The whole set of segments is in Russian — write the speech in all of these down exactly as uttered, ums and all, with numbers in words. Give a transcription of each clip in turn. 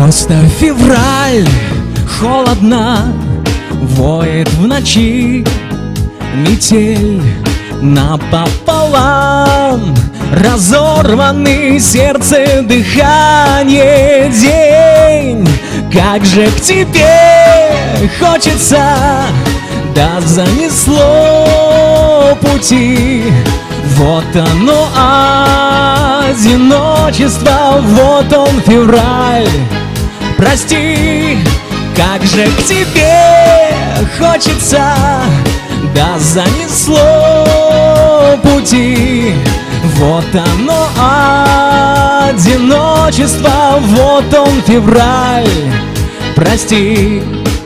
Просто февраль, холодно, воет в ночи метель напополам, разорваны сердце, дыхание, день. Как же к тебе хочется, да занесло пути. Вот оно, одиночество, вот он, февраль. Прости, как же к тебе хочется, да занесло пути. Вот оно, одиночество, вот он, февраль. Прости.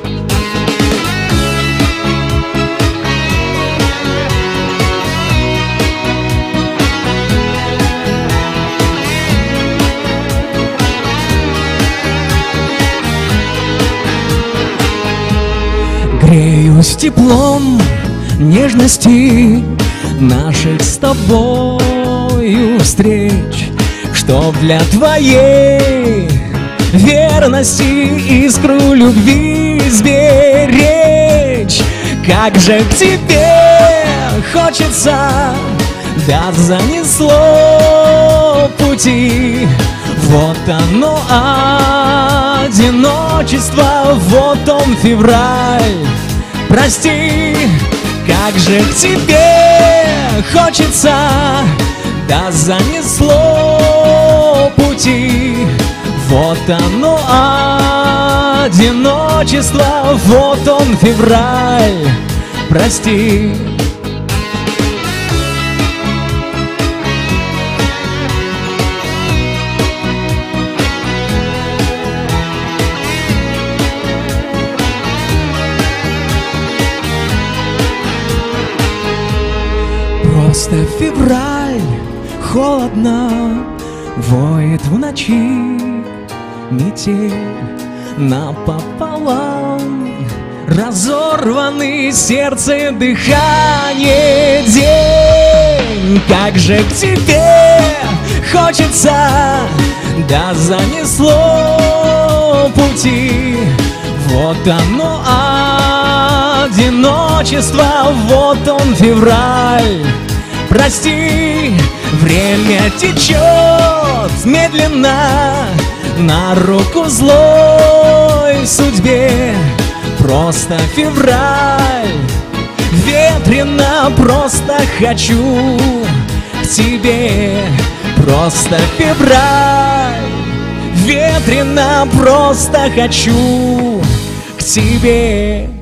Греюсь теплом нежности наших с тобою встреч, чтоб для твоей верности искру любви сберечь. Как же к тебе хочется, да занесло пути. Вот оно, одиночество, вот он, февраль. Прости, как же к тебе хочется, да занесло пути. Вот оно, одиночество, вот он, февраль. Прости. Просто февраль, холодно, воет в ночи метель напополам, разорваны сердце, дыхание, день. Как же к тебе хочется, да занесло пути. Вот оно, одиночество, вот он, февраль. Прости, время течет медленно на руку злой судьбе. Просто февраль, ветрено, просто хочу к тебе. Просто февраль, ветрено, просто хочу к тебе.